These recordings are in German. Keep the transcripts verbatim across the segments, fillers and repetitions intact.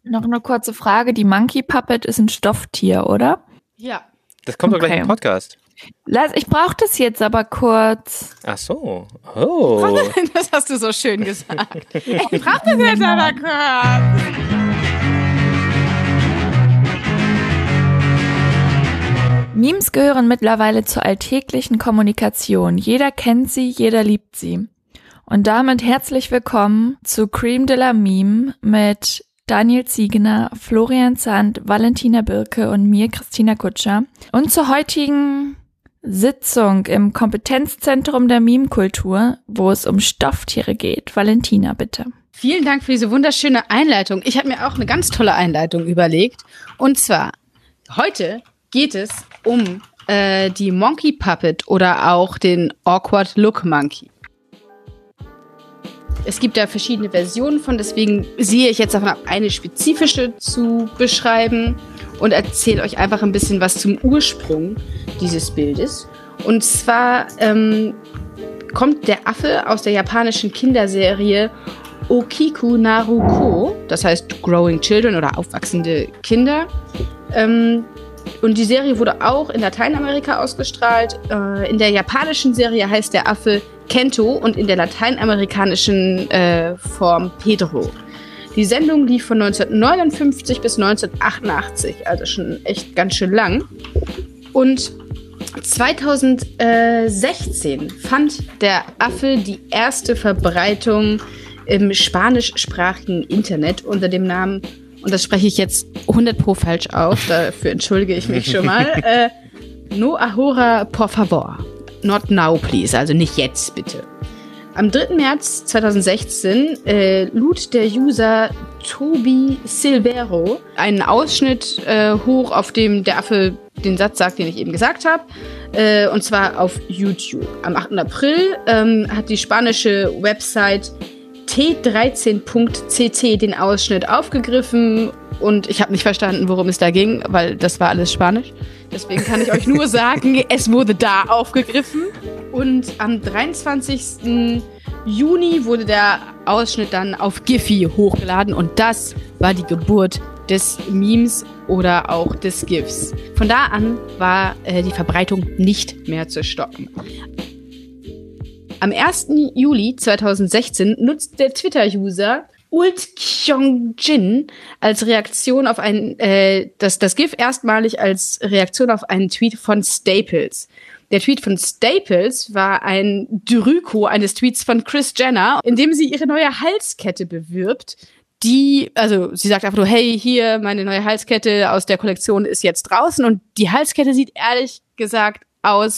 Noch eine kurze Frage. Die Monkey Puppet ist ein Stofftier, oder? Ja. Das kommt Okay. doch gleich im Podcast. Lass, ich brauche das jetzt aber kurz. Ach so. Oh. Das hast du so schön gesagt. Ich brauch das jetzt aber kurz. Memes gehören mittlerweile zur alltäglichen Kommunikation. Jeder kennt sie, jeder liebt sie. Und damit herzlich willkommen zu Cream de la Meme mit Daniel Ziegener, Florian Zandt, Valentina Birke und mir, Christina Kutscher. Und zur heutigen Sitzung im Kompetenzzentrum der Meme-Kultur, wo es um Stofftiere geht. Valentina, bitte. Vielen Dank für diese wunderschöne Einleitung. Ich habe mir auch eine ganz tolle Einleitung überlegt. Und zwar, heute geht es um äh, die Monkey Puppet oder auch den Awkward Look Monkey. Es gibt da verschiedene Versionen von, deswegen sehe ich jetzt davon ab, eine spezifische zu beschreiben und erzähle euch einfach ein bisschen was zum Ursprung dieses Bildes. Und zwar ähm, kommt der Affe aus der japanischen Kinderserie Okiku Naruko, das heißt Growing Children oder aufwachsende Kinder. Ähm, und die Serie wurde auch in Lateinamerika ausgestrahlt. Äh, in der japanischen Serie heißt der Affe Kento und in der lateinamerikanischen äh, Form Pedro. Die Sendung lief von neunzehnhundertneunundfünfzig bis neunzehnhundertachtundachtzig, also schon echt ganz schön lang. Und zweitausendsechzehn fand der Affe die erste Verbreitung im spanischsprachigen Internet unter dem Namen, und das spreche ich jetzt hundert pro falsch aus, dafür entschuldige ich mich schon mal, äh, No ahora por favor. Not now, please. Also nicht jetzt, bitte. Am dritten März zweitausendsechzehn äh, lud der User Toby Silvero einen Ausschnitt äh, hoch, auf dem der Affe den Satz sagt, den ich eben gesagt habe. Äh, und zwar auf YouTube. Am achten April ähm, hat die spanische Website T dreizehn Punkt C T den Ausschnitt aufgegriffen und ich habe nicht verstanden, worum es da ging, weil das war alles Spanisch. Deswegen kann ich euch nur sagen, es wurde da aufgegriffen. Und am dreiundzwanzigsten Juni wurde der Ausschnitt dann auf Giphy hochgeladen und das war die Geburt des Memes oder auch des GIFs. Von da an war äh, die Verbreitung nicht mehr zu stoppen. Am ersten Juli zweitausendsechzehn nutzt der Twitter-User Ult Kyongjin als Reaktion auf ein, äh, das, das GIF erstmalig als Reaktion auf einen Tweet von Staples. Der Tweet von Staples war ein Dryko eines Tweets von Kris Jenner, in dem sie ihre neue Halskette bewirbt. Die, also sie sagt einfach nur, hey, hier, meine neue Halskette aus der Kollektion ist jetzt draußen. Und die Halskette sieht ehrlich gesagt aus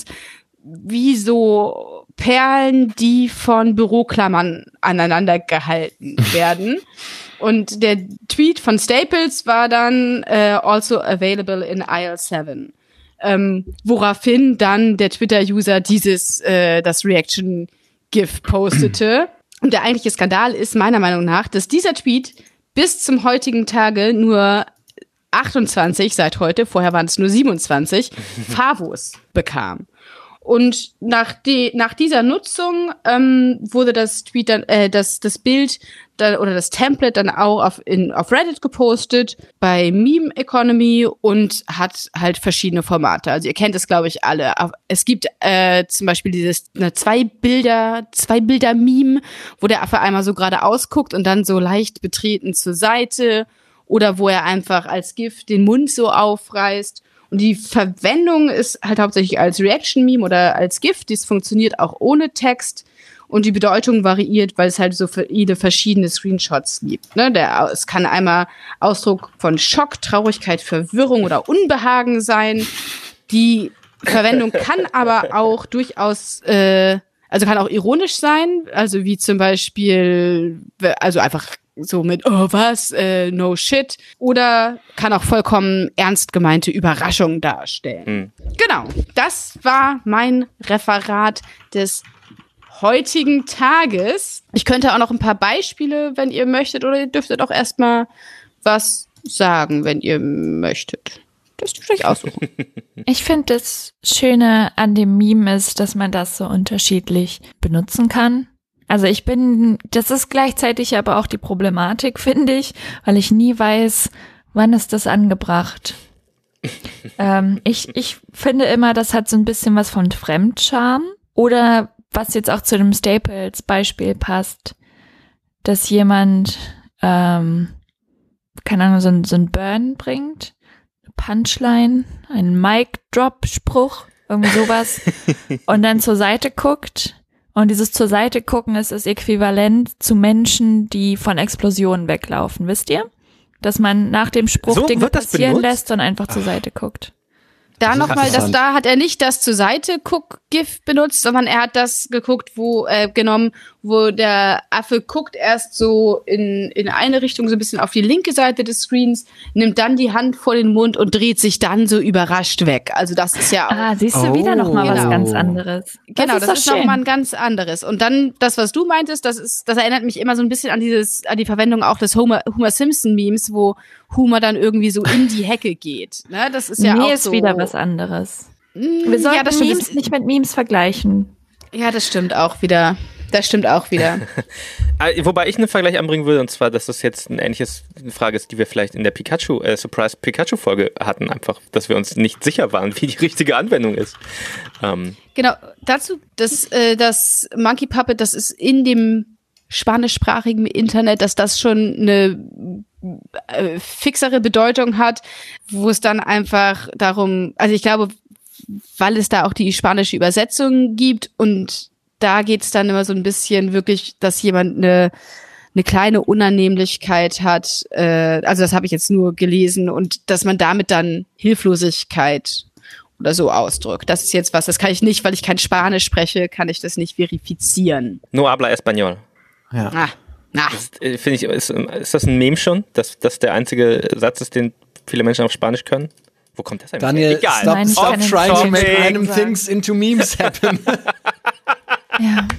wie so Perlen, die von Büroklammern aneinander gehalten werden. Und der Tweet von Staples war dann uh, also available in aisle seven. Ähm, woraufhin dann der Twitter-User dieses, äh, das Reaction-GIF postete. Und der eigentliche Skandal ist meiner Meinung nach, dass dieser Tweet bis zum heutigen Tage nur achtundzwanzig, seit heute, vorher waren es nur siebenundzwanzig, Favos bekam. Und nach, die, nach dieser Nutzung ähm, wurde das Tweet dann, äh, das, das Bild dann, oder das Template dann auch auf, in, auf Reddit gepostet bei Meme Economy und hat halt verschiedene Formate. Also ihr kennt es, glaube ich, alle. Es gibt äh, zum Beispiel dieses ne, zwei Bilder, zwei Bilder Meme, wo der Affe einmal so geradeaus guckt und dann so leicht betreten zur Seite oder wo er einfach als GIF den Mund so aufreißt. Und die Verwendung ist halt hauptsächlich als Reaction-Meme oder als GIF. Dies funktioniert auch ohne Text. Und die Bedeutung variiert, weil es halt so viele verschiedene Screenshots gibt. Ne? Der, es kann einmal Ausdruck von Schock, Traurigkeit, Verwirrung oder Unbehagen sein. Die Verwendung kann aber auch durchaus, äh, also kann auch ironisch sein. Also wie zum Beispiel, also einfach so mit, oh was, äh, no shit. Oder kann auch vollkommen ernst gemeinte Überraschung darstellen. Hm. Genau, das war mein Referat des heutigen Tages. Ich könnte auch noch ein paar Beispiele, wenn ihr möchtet, oder ihr dürftet auch erstmal was sagen, wenn ihr möchtet. Das dürft ihr euch aussuchen. Ich finde, das Schöne an dem Meme ist, dass man das so unterschiedlich benutzen kann. Also ich bin, das ist gleichzeitig aber auch die Problematik, finde ich, weil ich nie weiß, wann ist das angebracht. ähm, ich, ich finde immer, das hat so ein bisschen was von Fremdscham oder was jetzt auch zu dem Staples-Beispiel passt, dass jemand, ähm, keine Ahnung, so ein, so ein Burn bringt, eine Punchline, einen Mic-Drop-Spruch, irgendwie sowas und dann zur Seite guckt. Und dieses zur Seite gucken ist das Äquivalent zu Menschen, die von Explosionen weglaufen, wisst ihr? Dass man nach dem Spruch So Dinge wird das passieren benutzt? lässt und einfach zur Seite guckt. Da Das ist nochmal, dass interessant. da hat er nicht das zur Seite Guck-GIF benutzt, sondern er hat das geguckt, wo äh, genommen, wo der Affe guckt erst so in in eine Richtung, so ein bisschen auf die linke Seite des Screens, nimmt dann die Hand vor den Mund und dreht sich dann so überrascht weg. Also das ist ja auch, Ah, siehst du Oh, wieder noch mal was genau. ganz anderes. genau, das doch ist schön. nochmal ein ganz anderes. Und dann das, was du meintest, das ist, das erinnert mich immer so ein bisschen an dieses, an die Verwendung auch des Homer, Homer Simpson Memes, wo Homer dann irgendwie so in die Hecke geht. Ne, das ist ja nee, auch ist so. wieder was anderes. Mm, Wir sollten ja, das stimmt. Memes nicht mit Memes vergleichen. Ja, das stimmt auch wieder. Das stimmt auch wieder. Äh, Wobei ich einen Vergleich anbringen würde, und zwar, dass das jetzt ein ähnliches eine Frage ist, die wir vielleicht in der Pikachu, äh, Surprise Pikachu-Folge hatten, einfach, dass wir uns nicht sicher waren, wie die richtige Anwendung ist. Ähm, Genau, dazu, das, äh, das Monkey Puppet, das ist in dem spanischsprachigen Internet, dass das schon eine äh, fixere Bedeutung hat, wo es dann einfach darum, also ich glaube, weil es da auch die spanische Übersetzung gibt und da geht's dann immer so ein bisschen wirklich, dass jemand eine eine kleine Unannehmlichkeit hat, äh, also das habe ich jetzt nur gelesen und dass man damit dann Hilflosigkeit oder so ausdrückt. Das ist jetzt was, das kann ich nicht, weil ich kein Spanisch spreche, kann ich das nicht verifizieren. no habla español. Ja. Ah, na. Das äh, finde ich, ist, ist das ein Meme schon, dass das der einzige Satz ist, den viele Menschen auf Spanisch können? Wo kommt das eigentlich Daniel, her? Egal. stop, Nein, ich stop kann trying nicht to make Topic. random sagen. things into memes happen. Ja.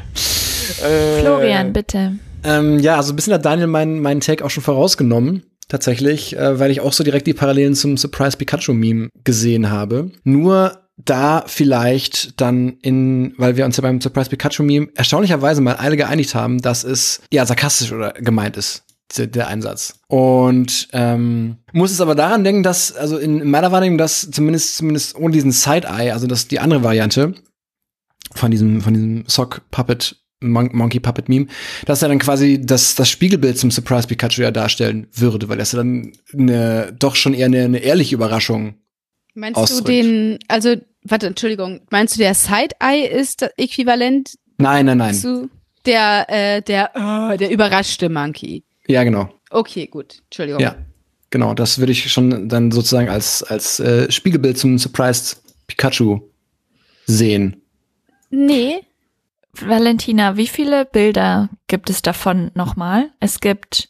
Äh, Florian, bitte. ähm, ja, also ein bisschen hat Daniel meinen meinen Take auch schon vorausgenommen. Tatsächlich, äh, weil ich auch so direkt die Parallelen zum Surprise Pikachu-Meme gesehen habe. Nur da vielleicht dann in, weil wir uns ja beim Surprise Pikachu-Meme erstaunlicherweise mal alle geeinigt haben, dass es ja sarkastisch oder gemeint ist, der, der Einsatz. Und ähm, muss es aber daran denken, dass, also in meiner Wahrnehmung, dass zumindest zumindest ohne diesen Side-Eye, also dass die andere Variante von diesem von diesem Sock Puppet Mon- Monkey Puppet Meme, dass er dann quasi das das Spiegelbild zum Surprise Pikachu ja darstellen würde, weil das ja dann eine doch schon eher eine, eine ehrliche Überraschung. Meinst ausdrückt. du den, also, warte, Entschuldigung, meinst du der Side-Eye ist das äquivalent Nein, nein, nein. zu der, äh, der, äh, der überraschte Monkey? Ja, genau. Okay, gut, Entschuldigung. Ja. Genau, das würde ich schon dann sozusagen als als äh, Spiegelbild zum Surprise Pikachu sehen. Nee, Valentina, wie viele Bilder gibt es davon nochmal? Es gibt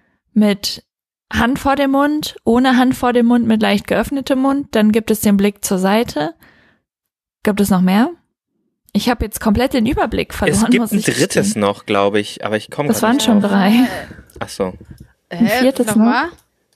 mit Hand vor dem Mund, ohne Hand vor dem Mund, mit leicht geöffnetem Mund. Dann gibt es den Blick zur Seite. Gibt es noch mehr? Ich habe jetzt komplett den Überblick verloren. Es gibt muss ein ich drittes gestehen. noch, glaube ich, aber ich komme Das gerade waren nicht schon drauf. drei. Ach so. Hä, viertes nochmal?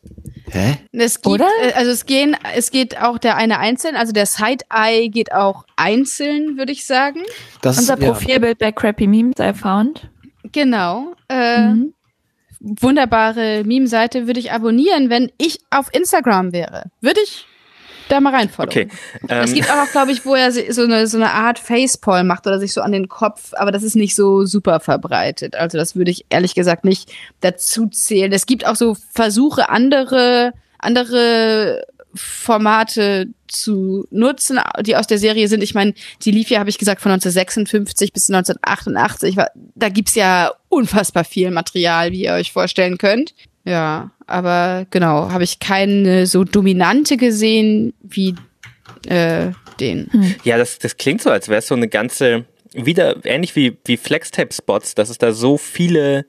Hä? Es gibt, Oder? äh, also es gehen, es geht auch der eine einzeln, also der Side-Eye geht auch einzeln, würde ich sagen. Das Unser ja. Profilbild bei Crappy Memes I found. Genau. Äh, Mhm. Wunderbare Meme-Seite würde ich abonnieren, wenn ich auf Instagram wäre. Würde ich da mal reinfolgen. Okay. Es Ähm, gibt auch, glaube ich, wo er si- so eine, so eine Art Facepalm macht oder sich so an den Kopf, aber das ist nicht so super verbreitet. Also das würde ich ehrlich gesagt nicht dazu zählen. Es gibt auch so Versuche, andere, andere Formate zu nutzen, die aus der Serie sind. Ich meine, die lief ja, habe ich gesagt, von neunzehnhundertsechsundfünfzig bis neunzehnhundertachtundachtzig. War- Da gibt's ja unfassbar viel Material, wie ihr euch vorstellen könnt. Ja, aber genau, habe ich keine so dominante gesehen wie äh, den. Ja, das, das klingt so, als wäre es so eine ganze, wieder ähnlich wie, wie Flextape-Spots, dass es da so viele,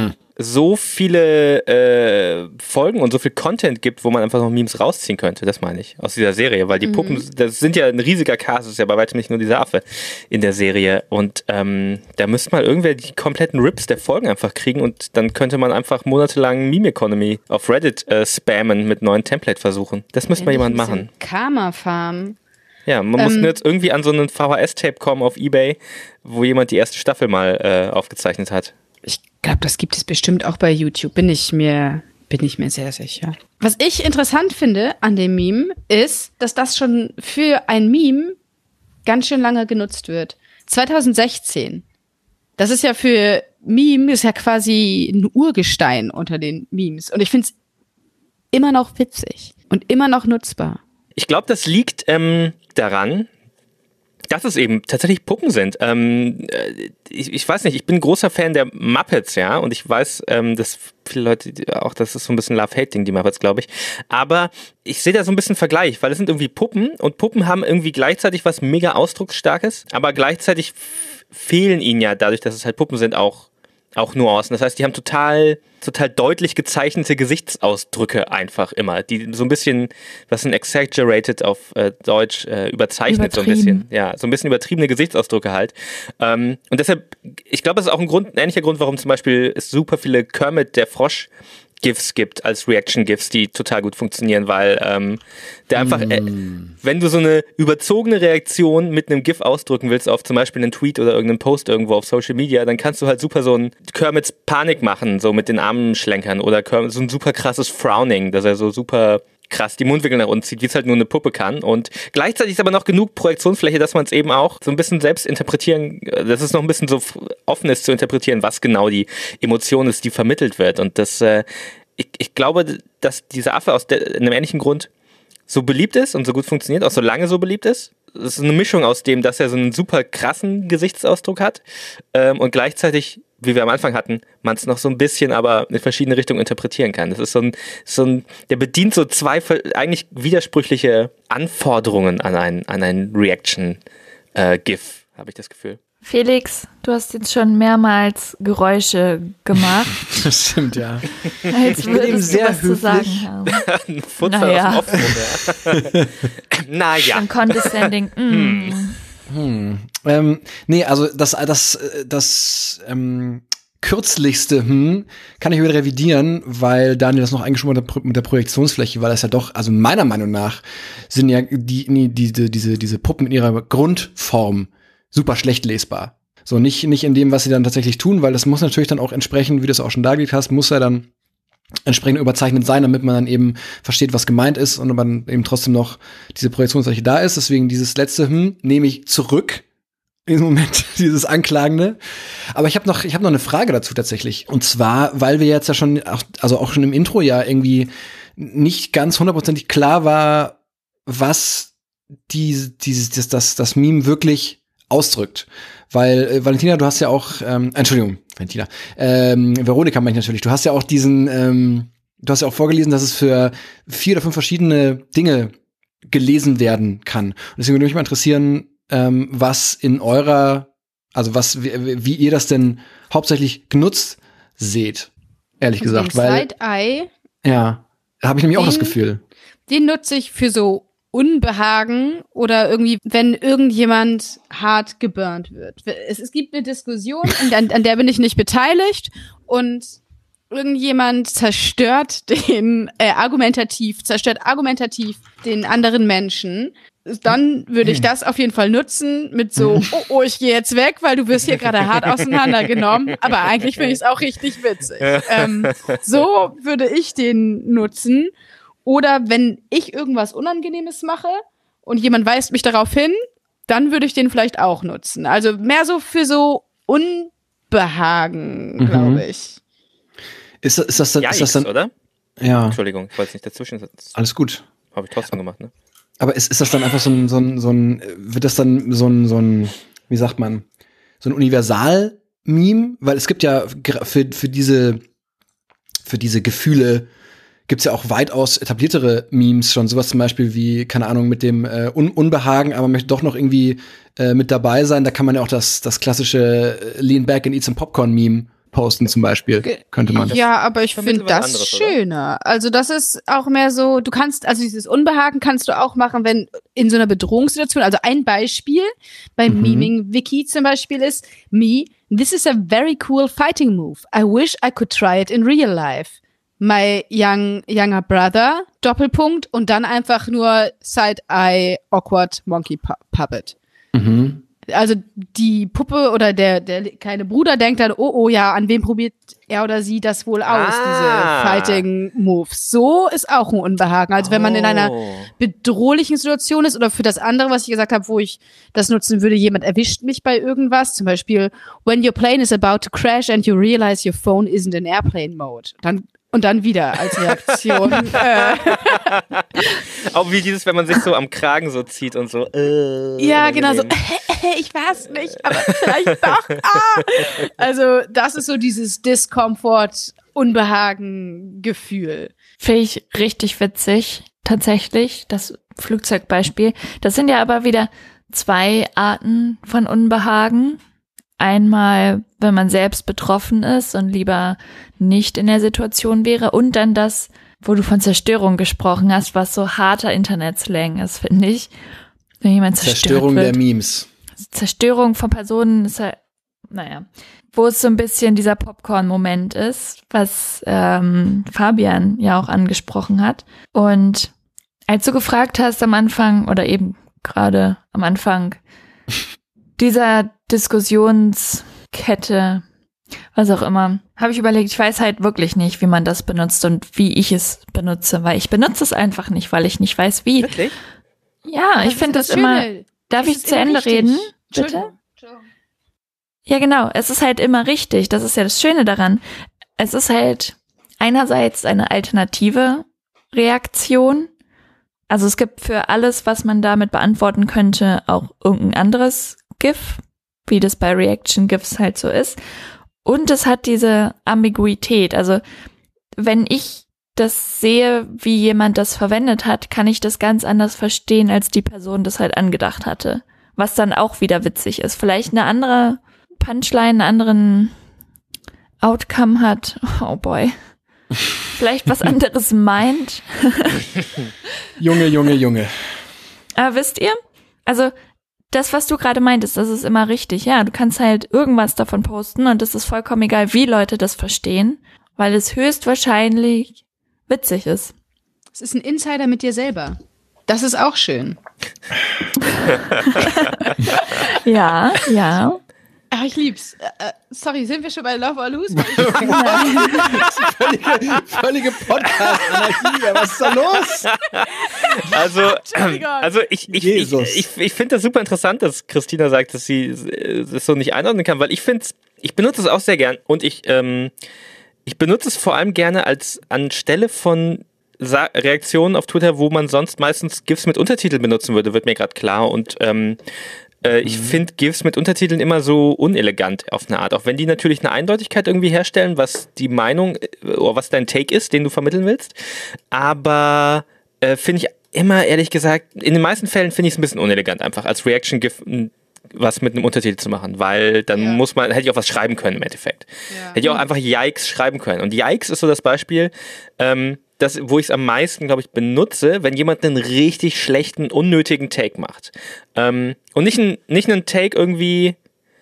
so viele äh, Folgen und so viel Content gibt, wo man einfach noch Memes rausziehen könnte, das meine ich, aus dieser Serie, weil die Puppen, das sind ja ein riesiger Cast, das ist ja bei weitem nicht nur dieser Affe in der Serie und ähm, da müsste mal irgendwer die kompletten Rips der Folgen einfach kriegen und dann könnte man einfach monatelang Meme Economy auf Reddit äh, spammen mit neuen Template-Versuchen. Das müsste mal jemand machen. Karma Farm. Ja, man ähm, muss nur jetzt irgendwie an so einen V H S-Tape kommen auf eBay, wo jemand die erste Staffel mal äh, aufgezeichnet hat. Ich glaube, das gibt es bestimmt auch bei YouTube, bin ich mir, bin ich mir sehr sicher. Was ich interessant finde an dem Meme ist, dass das schon für ein Meme ganz schön lange genutzt wird. zwanzig sechzehn. Das ist ja für Meme, ist ja quasi ein Urgestein unter den Memes. Und ich finde es immer noch witzig und immer noch nutzbar. Ich glaube, das liegt ähm, daran, dass es eben tatsächlich Puppen sind. Ähm, ich, ich weiß nicht, ich bin ein großer Fan der Muppets, ja, und ich weiß, ähm, dass viele Leute auch, das ist so ein bisschen Love-Hate-Ding, die Muppets, glaube ich. Aber ich sehe da so ein bisschen Vergleich, weil es sind irgendwie Puppen und Puppen haben irgendwie gleichzeitig was mega Ausdrucksstarkes, aber gleichzeitig f- fehlen ihnen ja dadurch, dass es halt Puppen sind, auch auch Nuancen. Das heißt, die haben total, total deutlich gezeichnete Gesichtsausdrücke einfach immer, die so ein bisschen, was ein exaggerated auf äh, Deutsch äh, überzeichnet so ein bisschen. Ja, so ein bisschen übertriebene Gesichtsausdrücke halt. Ähm, und deshalb, ich glaube, das ist auch ein Grund, ein ähnlicher Grund, warum zum Beispiel es super viele Kermit der Frosch GIFs gibt als Reaction-GIFs, die total gut funktionieren, weil ähm, der einfach, äh, wenn du so eine überzogene Reaktion mit einem GIF ausdrücken willst auf zum Beispiel einen Tweet oder irgendeinen Post irgendwo auf Social Media, dann kannst du halt super so ein Kermits Panik machen, so mit den Armen schlenkern oder Kermit, so ein super krasses Frowning, dass er so super krass die Mundwinkel nach unten zieht, wie es halt nur eine Puppe kann. Und gleichzeitig ist aber noch genug Projektionsfläche, dass man es eben auch so ein bisschen selbst interpretieren, dass es noch ein bisschen so offen ist zu interpretieren, was genau die Emotion ist, die vermittelt wird. Und das, äh, ich, ich glaube, dass dieser Affe aus der, einem ähnlichen Grund so beliebt ist und so gut funktioniert, auch so lange so beliebt ist. Es ist eine Mischung aus dem, dass er so einen super krassen Gesichtsausdruck hat ähm, und gleichzeitig, wie wir am Anfang hatten, man es noch so ein bisschen aber in verschiedene Richtungen interpretieren kann. Das ist so ein, so ein, der bedient so zwei eigentlich widersprüchliche Anforderungen an ein, an ein Reaction-GIF, äh, habe ich das Gefühl. Felix, du hast jetzt schon mehrmals Geräusche gemacht. Das stimmt, ja. Als würdest du was zu sagen haben. Ein Futter naja. aus dem Offen, ja. Naja. Ein condescending, mm. Hm. Ähm, nee, also das, das, das ähm, kürzlichste hm, kann ich wieder revidieren, weil Daniel das noch eingeschoben hat mit der Projektionsfläche, weil das ja doch, also meiner Meinung nach sind ja die, die, diese, diese, diese Puppen in ihrer Grundform super schlecht lesbar. So, nicht, nicht in dem, was sie dann tatsächlich tun, weil das muss natürlich dann auch entsprechend, wie du es auch schon dargelegt hast, muss ja dann entsprechend überzeichnet sein, damit man dann eben versteht, was gemeint ist und man eben trotzdem noch diese Projektionsfläche da ist. Deswegen dieses letzte hm nehme ich zurück in diesem Moment, dieses Anklagende. Aber ich habe noch, ich habe noch eine Frage dazu tatsächlich. Und zwar, weil wir jetzt ja schon, auch, also auch schon im Intro ja irgendwie nicht ganz hundertprozentig klar war, was die, dieses, das, das, das Meme wirklich ausdrückt. Weil, äh, Valentina, du hast ja auch, ähm, Entschuldigung, Valentina, ähm, Veronika meine ich natürlich, du hast ja auch diesen, ähm, du hast ja auch vorgelesen, dass es für vier oder fünf verschiedene Dinge gelesen werden kann. Und deswegen würde mich mal interessieren, ähm, was in eurer, also was, wie, wie ihr das denn hauptsächlich genutzt seht, ehrlich also gesagt. Weil, Side-Eye. Ja, da habe ich nämlich den, auch das Gefühl. Den nutze ich für so Unbehagen oder irgendwie, wenn irgendjemand hart geburnt wird. Es, es gibt eine Diskussion, an, an der bin ich nicht beteiligt und irgendjemand zerstört den, äh, argumentativ, zerstört argumentativ den anderen Menschen. Dann würde ich das auf jeden Fall nutzen mit so, oh, oh, ich gehe jetzt weg, weil du wirst hier gerade hart auseinandergenommen. Aber eigentlich finde ich es auch richtig witzig. Ähm, so würde ich den nutzen. Oder wenn ich irgendwas Unangenehmes mache und jemand weist mich darauf hin, dann würde ich den vielleicht auch nutzen. Also mehr so für so Unbehagen, mhm. glaube ich. Ist, ist, das dann, ja, ist das dann, oder? Ja. Entschuldigung, ich wollte es nicht dazwischen setzen. Alles gut. Habe ich trotzdem gemacht, ne? Aber ist, ist das dann einfach so ein, so ein, so ein, wird das dann so ein, so ein, wie sagt man, so ein Universal-Meme? Weil es gibt ja für, für diese, für diese Gefühle gibt's ja auch weitaus etabliertere Memes schon, sowas zum Beispiel wie, keine Ahnung, mit dem äh, Un- Unbehagen, aber möchte doch noch irgendwie äh, mit dabei sein. Da kann man ja auch das, das klassische äh, Lean Back and Eat some Popcorn-Meme posten zum Beispiel, könnte man. Ja, aber ich finde das anderes, schöner. Oder? Also das ist auch mehr so, du kannst, also dieses Unbehagen kannst du auch machen, wenn in so einer Bedrohungssituation, also ein Beispiel beim mhm. Meming-Wiki zum Beispiel ist, me, this is a very cool fighting move. I wish I could try it in real life. my young younger brother, Doppelpunkt, und dann einfach nur Side-Eye Awkward Monkey Pu- Puppet. Mhm. Also die Puppe oder der der kleine Bruder denkt dann, oh, oh, ja, an wem probiert er oder sie das wohl aus, Ah. diese Fighting Moves. So ist auch ein Unbehagen. Also wenn man in einer Oh. bedrohlichen Situation ist oder für das andere, was ich gesagt habe, wo ich das nutzen würde, jemand erwischt mich bei irgendwas, zum Beispiel, when your plane is about to crash and you realize your phone isn't in airplane mode. Dann Und dann wieder als Reaktion. äh, Auch wie dieses, wenn man sich so am Kragen so zieht und so. Äh, ja, genau so. unangenehm. Ich weiß nicht, aber vielleicht doch. Ah. Also das ist so dieses Discomfort, Unbehagen-Gefühl. Finde ich richtig witzig, tatsächlich, das Flugzeugbeispiel. Das sind ja aber wieder zwei Arten von Unbehagen. Einmal, wenn man selbst betroffen ist und lieber nicht in der Situation wäre, und dann das, wo du von Zerstörung gesprochen hast, was so harter Internetslang ist, finde ich. Wenn jemand zerstört Zerstörung wird. der Memes. Zerstörung von Personen ist halt, naja, wo es so ein bisschen dieser Popcorn-Moment ist, was ähm, Fabian ja auch angesprochen hat. Und als du gefragt hast am Anfang, oder eben gerade am Anfang dieser Diskussionskette, was auch immer, habe ich überlegt, ich weiß halt wirklich nicht, wie man das benutzt und wie ich es benutze, weil ich benutze es einfach nicht, weil ich nicht weiß, wie. Wirklich? Ja, ich finde das, das immer... Darf ich zu Ende reden? Bitte? Ja, genau. Es ist halt immer richtig. Das ist ja das Schöne daran. Es ist halt einerseits eine alternative Reaktion. Also es gibt für alles, was man damit beantworten könnte, auch irgendein anderes GIF, wie das bei Reaction-GIFs halt so ist. Und es hat diese Ambiguität. Also wenn ich das sehe, wie jemand das verwendet hat, kann ich das ganz anders verstehen, als die Person das halt angedacht hatte. Was dann auch wieder witzig ist. Vielleicht eine andere Punchline, einen anderen Outcome hat. Oh boy. Vielleicht was anderes meint. Junge, Junge, Junge. Aber wisst ihr? Also das, was du gerade meintest, das ist immer richtig. Ja, du kannst halt irgendwas davon posten und es ist vollkommen egal, wie Leute das verstehen, weil es höchstwahrscheinlich witzig ist. Es ist ein Insider mit dir selber. Das ist auch schön. Ja, ja. Ach, ich lieb's. Äh, sorry, sind wir schon bei Love or Lose? völlige völlige Podcast-Anarchie. Was ist da los? Also, also ich, ich, ich, Jesus. ich, ich finde das super interessant, dass Christina sagt, dass sie das so nicht einordnen kann, weil ich finde, ich benutze es auch sehr gern und ich, ähm, ich benutze es vor allem gerne als anstelle von Sa- Reaktionen auf Twitter, wo man sonst meistens GIFs mit Untertiteln benutzen würde, wird mir gerade klar. Und ähm, äh, ich mhm. finde GIFs mit Untertiteln immer so unelegant auf eine Art, auch wenn die natürlich eine Eindeutigkeit irgendwie herstellen, was die Meinung oder was dein Take ist, den du vermitteln willst. Aber äh, finde ich immer, ehrlich gesagt, in den meisten Fällen finde ich es ein bisschen unelegant, einfach als Reaction-GIF was mit einem Untertitel zu machen, weil dann ja. muss man, hätte ich auch was schreiben können im Endeffekt. Ja. Hätte ich auch einfach Yikes schreiben können. Und Yikes ist so das Beispiel, ähm, das, wo ich es am meisten, glaube ich, benutze, wenn jemand einen richtig schlechten, unnötigen Take macht. Ähm, und nicht, ein, nicht einen Take irgendwie,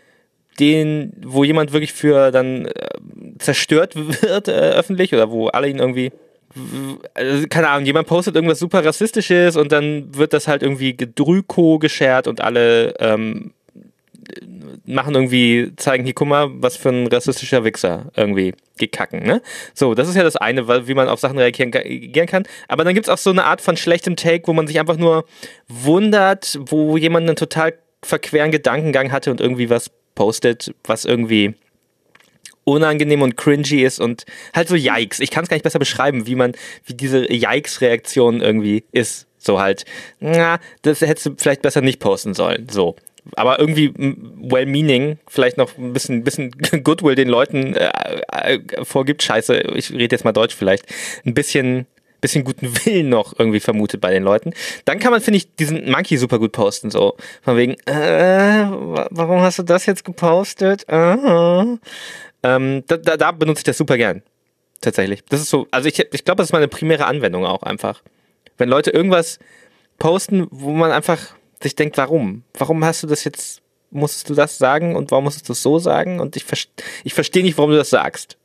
den, wo jemand wirklich für dann äh, zerstört wird äh, öffentlich oder wo alle ihn irgendwie also, keine Ahnung, jemand postet irgendwas super Rassistisches und dann wird das halt irgendwie gedrüko geschert und alle ähm, machen irgendwie, zeigen hier, guck mal, was für ein rassistischer Wichser irgendwie gekacken, ne? So, das ist ja das eine, wie man auf Sachen reagieren kann. Aber dann gibt's auch so eine Art von schlechtem Take, wo man sich einfach nur wundert, wo jemand einen total verqueren Gedankengang hatte und irgendwie was postet, was irgendwie unangenehm und cringy ist und halt so Yikes. Ich kann es gar nicht besser beschreiben, wie man, wie diese Yikes-Reaktion irgendwie ist. So halt, na, das hättest du vielleicht besser nicht posten sollen. So. Aber irgendwie well-meaning, vielleicht noch ein bisschen, bisschen Goodwill den Leuten äh, äh, vorgibt. Scheiße, ich rede jetzt mal Deutsch vielleicht. Ein bisschen, bisschen guten Willen noch irgendwie vermutet bei den Leuten. Dann kann man, finde ich, diesen Monkey super gut posten. So von wegen, äh, warum hast du das jetzt gepostet? Uh-huh. Ähm, da, da, da benutze ich das super gern. Tatsächlich. Das ist so, also ich, ich glaube, das ist meine primäre Anwendung auch einfach. Wenn Leute irgendwas posten, wo man einfach sich denkt, warum? Warum hast du das jetzt, musstest du das sagen und warum musstest du es so sagen? Und ich, ich verstehe nicht, warum du das sagst.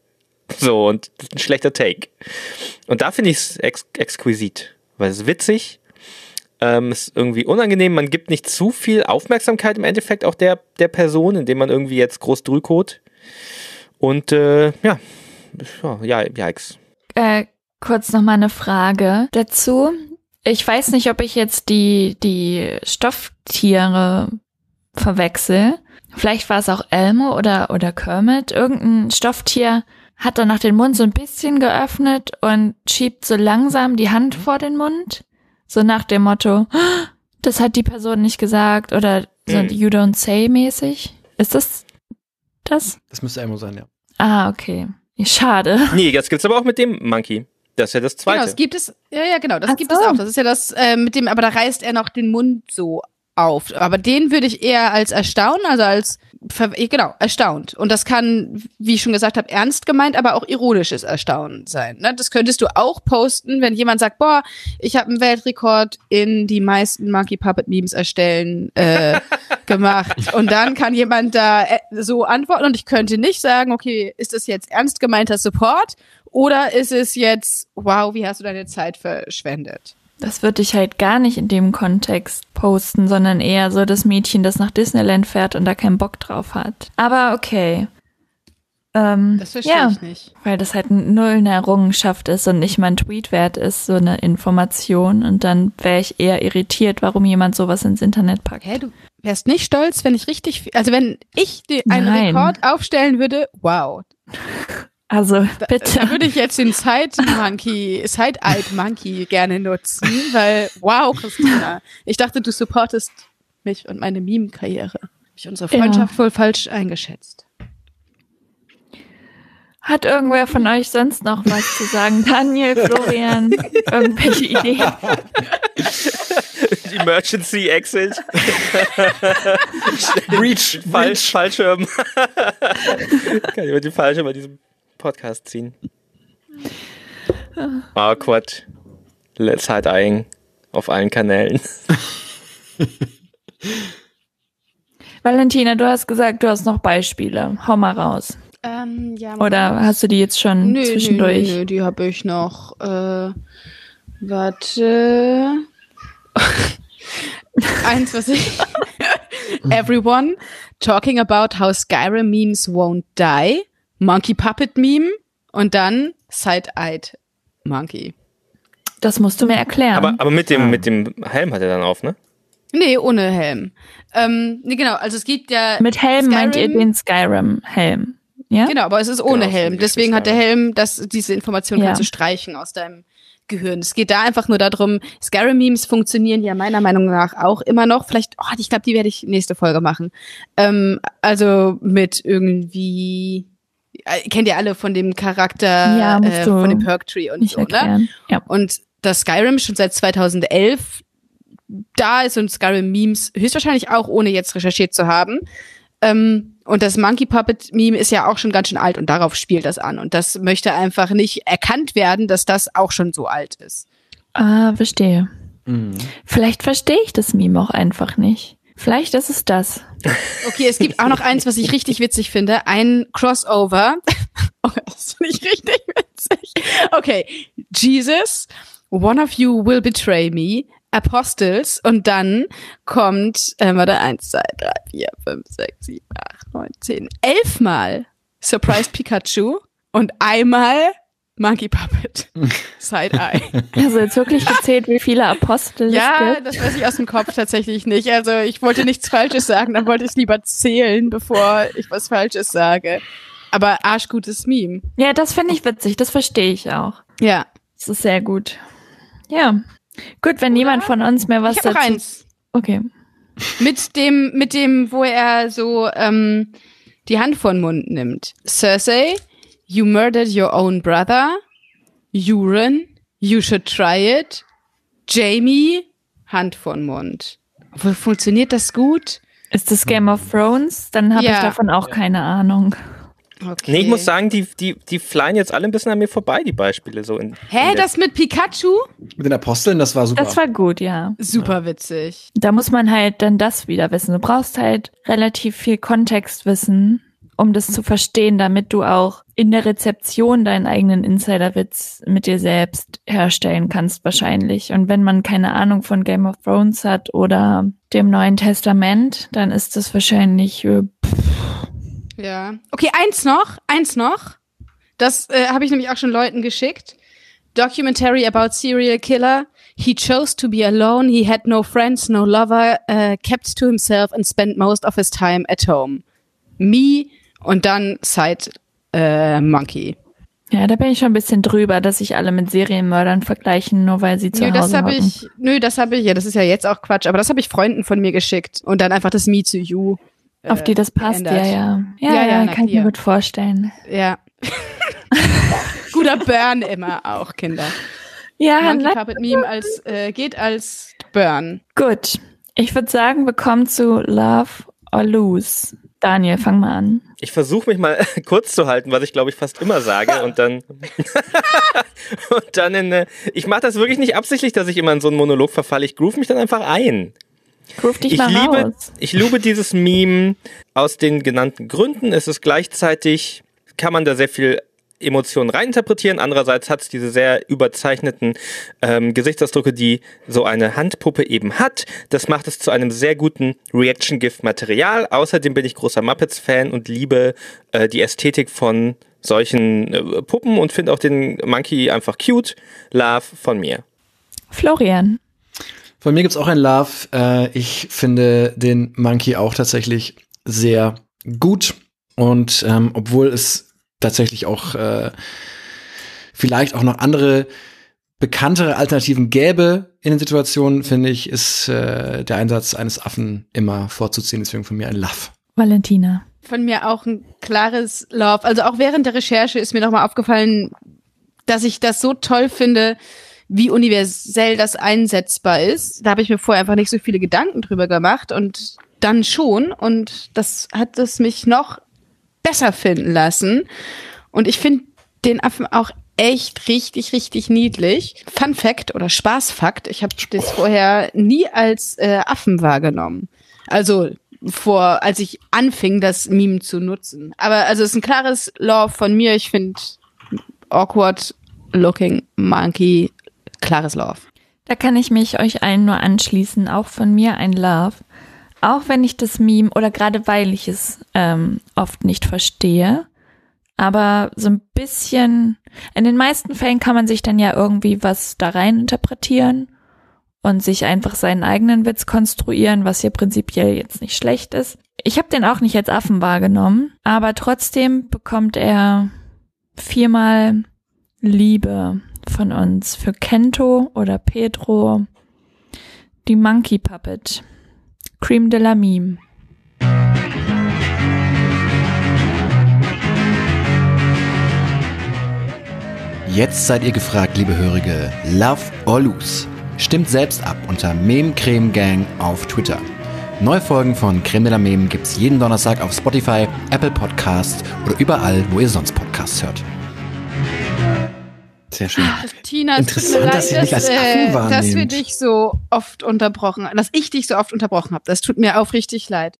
So, und das ist ein schlechter Take. Und da finde ich es ex- exquisit, weil es ist witzig, ähm, ist irgendwie unangenehm, man gibt nicht zu viel Aufmerksamkeit im Endeffekt auch der, der Person, indem man irgendwie jetzt groß drückt. Und äh, ja, ja, yikes. Äh, kurz noch mal eine Frage dazu. Ich weiß nicht, ob ich jetzt die, die Stofftiere verwechsel. Vielleicht war es auch Elmo oder, oder Kermit. Irgendein Stofftier hat danach den Mund so ein bisschen geöffnet und schiebt so langsam die Hand vor den Mund. So nach dem Motto, das hat die Person nicht gesagt oder so Mhm. You don't say mäßig. Ist das das? Das müsste Elmo sein, ja. Ah, okay. Schade. Nee, das gibt's aber auch mit dem Monkey. Das ist ja das Zweite. Genau, das gibt es, ja, ja, genau, das Ach gibt so. es auch. Das ist ja das äh, mit dem, aber da reißt er noch den Mund so auf. Aber den würde ich eher als erstaunen, also als, ver- genau, erstaunt. Und das kann, wie ich schon gesagt habe, ernst gemeint, aber auch ironisches Erstaunen sein. Ne? Das könntest du auch posten, wenn jemand sagt, boah, ich habe einen Weltrekord in die meisten Monkey Puppet Memes erstellen äh, gemacht. Und dann kann jemand da äh, so antworten und ich könnte nicht sagen, okay, ist das jetzt ernst gemeinter Support oder ist es jetzt, wow, wie hast du deine Zeit verschwendet? Das würde ich halt gar nicht in dem Kontext posten, sondern eher so das Mädchen, das nach Disneyland fährt und da keinen Bock drauf hat. Aber okay. Ähm, Das verstehe ja, ich nicht. weil das halt null eine Errungenschaft ist und nicht mal ein Tweet wert ist, so eine Information. Und dann wäre ich eher irritiert, warum jemand sowas ins Internet packt. Hä, du wärst nicht stolz, wenn ich richtig, viel- also wenn ich die, einen Nein. Rekord aufstellen würde, wow. Also Da, bitte. da würde ich jetzt den Side Monkey, Side-Eyed Monkey gerne nutzen, weil, wow, Christina, ich dachte, du supportest mich und meine Meme-Karriere. Hab ich unsere Freundschaft wohl falsch eingeschätzt. Hat irgendwer von euch sonst noch was zu sagen? Daniel, Florian, irgendwelche Ideen? Emergency Exit. Reach, Falsch, Fallschirm. Kann ich über die Fallschirm bei diesem Podcast ziehen. Awkward. Let's Side-Eyeing auf allen Kanälen. Valentina, du hast gesagt, du hast noch Beispiele. Hau mal raus. Ähm, ja, Oder hast du die jetzt schon nö, zwischendurch? Nö, nö, die habe ich noch. Äh, warte. Eins, was ich. Everyone talking about how Skyrim memes won't die. Monkey Puppet Meme. Und dann Side-Eyed Monkey. Das musst du mir erklären. Aber, aber mit dem, mit dem Helm hat er dann auf, ne? Nee, ohne Helm. Ähm, nee, genau, also es gibt ja. Mit Helm meint ihr Skyrim- den Skyrim-Helm, ja? Genau, aber es ist ohne Genau, Helm. so Deswegen hat der Skyrim. Helm, dass diese Information Ja. kannst du streichen aus deinem Gehirn. Es geht da einfach nur darum, Skyrim-Memes funktionieren ja meiner Meinung nach auch immer noch. Vielleicht, oh, ich glaube, die werde ich nächste Folge machen. Ähm, also mit irgendwie, äh, kennt ihr alle von dem Charakter, Ja, musst äh, du von dem Perk Tree und Nicht so, ne? erklären. Ja. Und das Skyrim schon seit zweitausendelf da ist und Skyrim-Memes höchstwahrscheinlich auch, ohne jetzt recherchiert zu haben. Ähm, und das Monkey Puppet-Meme ist ja auch schon ganz schön alt und darauf spielt das an. Und das möchte einfach nicht erkannt werden, dass das auch schon so alt ist. Ah, verstehe. Mhm. Vielleicht verstehe ich das Meme auch einfach nicht. Vielleicht ist es das. Okay, es gibt auch noch eins, was ich richtig witzig finde. Ein Crossover. Oh, das finde ich richtig witzig. Okay, Jesus, one of you will betray me. Apostles und dann kommt, äh, warte, eins, zwei, drei, vier, fünf, sechs, sieben, acht, neun, zehn, elfmal Surprised Pikachu und einmal Monkey Puppet. Side-Eye. Also jetzt wirklich gezählt, wie viele Apostel Ja, es gibt? das weiß ich aus dem Kopf tatsächlich nicht. Also ich wollte nichts Falsches sagen, dann wollte ich es lieber zählen, bevor ich was Falsches sage. Aber arschgutes Meme. Ja, das finde ich witzig. Das verstehe ich auch. Ja. Das ist sehr gut. Ja. Gut, wenn niemand von uns mehr was Ich habe noch dazu... eins. Okay. Mit dem, mit dem, wo er so ähm, die Hand vor den Mund nimmt. Cersei, you murdered your own brother. Euron, you should try it. Jamie, Hand vor den Mund. Obwohl, funktioniert das gut? Ist das Game of Thrones? Dann habe Ja. ich davon auch keine Ahnung. Okay. Nee, ich muss sagen, die, die, die flyen jetzt alle ein bisschen an mir vorbei, die Beispiele. So in, Hä, in der- das mit Pikachu? Mit den Aposteln, das war super. Das war gut, ja. Super witzig. Da muss man halt dann das wieder wissen. Du brauchst halt relativ viel Kontextwissen, um das zu verstehen, damit du auch in der Rezeption deinen eigenen Insiderwitz mit dir selbst herstellen kannst wahrscheinlich. Und wenn man keine Ahnung von Game of Thrones hat oder dem Neuen Testament, dann ist das wahrscheinlich äh, Ja. Okay, eins noch, eins noch. Das äh, habe ich nämlich auch schon Leuten geschickt. Documentary about serial killer. He chose to be alone. He had no friends, no lover, uh, kept to himself and spent most of his time at home. Me und dann Side äh, Monkey. Ja, da bin ich schon ein bisschen drüber, dass sich alle mit Serienmördern vergleichen, nur weil sie zu nö, Hause das hab hocken. ich, Nö, das habe ich, ja, das ist ja jetzt auch Quatsch, aber das habe ich Freunden von mir geschickt und dann einfach das Me to You. Äh, Auf die das passt, geändert. ja, ja. Ja, Ja, ja, ja, kann ich mir gut vorstellen. Ja. Guter Burn immer auch, Kinder. Ja, Monkey na, Puppet Meme als, äh, geht als Burn. gut. Ich würde sagen, wir kommen zu Love or Lose. Daniel, fang mal an. Ich versuche mich mal kurz zu halten, was ich glaube ich fast immer sage und dann und dann in eine, ich mache das wirklich nicht absichtlich, dass ich immer in so einen Monolog verfalle. Ich groove mich dann einfach ein. Ruf dich Ich mal liebe, raus. ich liebe dieses Meme aus den genannten Gründen. Es ist gleichzeitig, kann man da sehr viel Emotionen reininterpretieren. Andererseits hat es diese sehr überzeichneten ähm, Gesichtsausdrücke, die so eine Handpuppe eben hat. Das macht es zu einem sehr guten Reaction-GIF-Material. Außerdem bin ich großer Muppets-Fan und liebe äh, die Ästhetik von solchen äh, Puppen und finde auch den Monkey einfach cute. Love von mir. Florian. Von mir gibt's auch ein Love. Äh, ich finde den Monkey auch tatsächlich sehr gut. Und ähm, obwohl es tatsächlich auch äh, vielleicht auch noch andere bekanntere Alternativen gäbe in den Situationen, finde ich, ist äh, der Einsatz eines Affen immer vorzuziehen. Deswegen von mir ein Love. Valentina. Von mir auch ein klares Love. Also auch während der Recherche ist mir nochmal aufgefallen, dass ich das so toll finde, wie universell das einsetzbar ist. Da habe ich mir vorher einfach nicht so viele Gedanken drüber gemacht und dann schon. Und das hat es mich noch besser finden lassen. Und ich finde den Affen auch echt richtig, richtig niedlich. Fun Fact oder Spaßfakt, ich habe das vorher nie als äh, Affen wahrgenommen. Also vor, als ich anfing, das Meme zu nutzen. Aber also es ist ein klares Love von mir. Ich finde awkward looking monkey, klares Love. Da kann ich mich euch allen nur anschließen. Auch von mir ein Love. Auch wenn ich das Meme oder gerade weil ich es ähm, oft nicht verstehe, aber so ein bisschen, in den meisten Fällen kann man sich dann ja irgendwie was da rein interpretieren und sich einfach seinen eigenen Witz konstruieren, was ja prinzipiell jetzt nicht schlecht ist. Ich habe den auch nicht als Affen wahrgenommen, aber trotzdem bekommt er viermal Liebe von uns für Kento oder Pedro, die Monkey Puppet. Creme de la Meme. Jetzt seid ihr gefragt, liebe Hörige. Love or Lose? Stimmt selbst ab unter Meme Creme Gang auf Twitter. Neue Folgen von Creme de la Meme gibt's jeden Donnerstag auf Spotify, Apple Podcasts oder überall, wo ihr sonst Podcasts hört. Sehr schön. Tina, es tut mir Interessant, leid, dass ihr mich als Affen äh, dass wir wahrnehmt. dich so oft unterbrochen, dass ich dich so oft unterbrochen habe. Das tut mir aufrichtig leid.